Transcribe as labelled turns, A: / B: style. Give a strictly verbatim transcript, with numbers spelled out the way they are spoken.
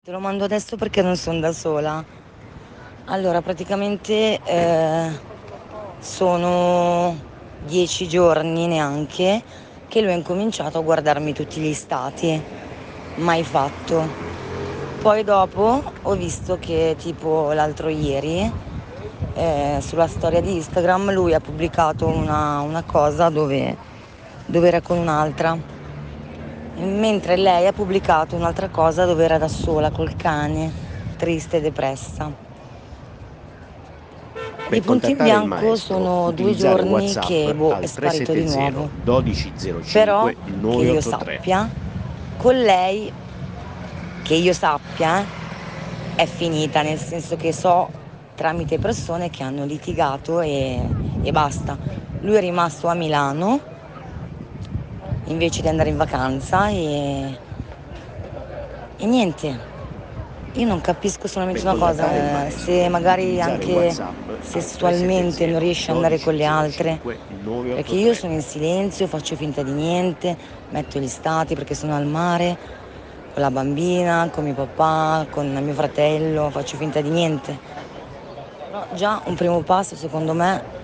A: Te lo mando adesso perché non son da sola. Allora praticamente eh, sono dieci giorni neanche che lui ha incominciato a guardarmi tutti gli stati. Mai fatto. Poi dopo ho visto che tipo l'altro ieri eh, sulla storia di Instagram lui ha pubblicato una, una cosa dove, dove era con un'altra. Mentre lei ha pubblicato un'altra cosa dove era da sola col cane, triste e depressa. Di
B: Per
A: punto in
B: contattare il
A: bianco
B: maestro,
A: sono due
B: utilizzare
A: giorni
B: WhatsApp
A: che, boh, è
B: al
A: sparito di
B: tre sette zero
A: nuovo.
B: uno due zero
A: Però,
B: cinque
A: che
B: nove
A: io
B: otto tre.
A: sappia, con lei, che io sappia, è finita, nel senso che so tramite persone che hanno litigato e, e basta. Lui è rimasto a Milano invece di andare in vacanza e, e niente. Io non capisco solamente
B: Per
A: una
B: contattare il
A: cosa, eh, se
B: maestro,
A: magari
B: utilizzare
A: anche
B: WhatsApp al
A: sessualmente non
B: tre sette zero
A: riesce ad
B: uno
A: andare
B: due
A: con le
B: zero
A: altre,
B: cinque nove
A: perché
B: otto
A: io
B: tre.
A: sono in silenzio, faccio finta di niente, metto gli stati perché sono al mare, con la bambina, con mio papà, con mio fratello, faccio finta di niente. Però già un primo passo secondo me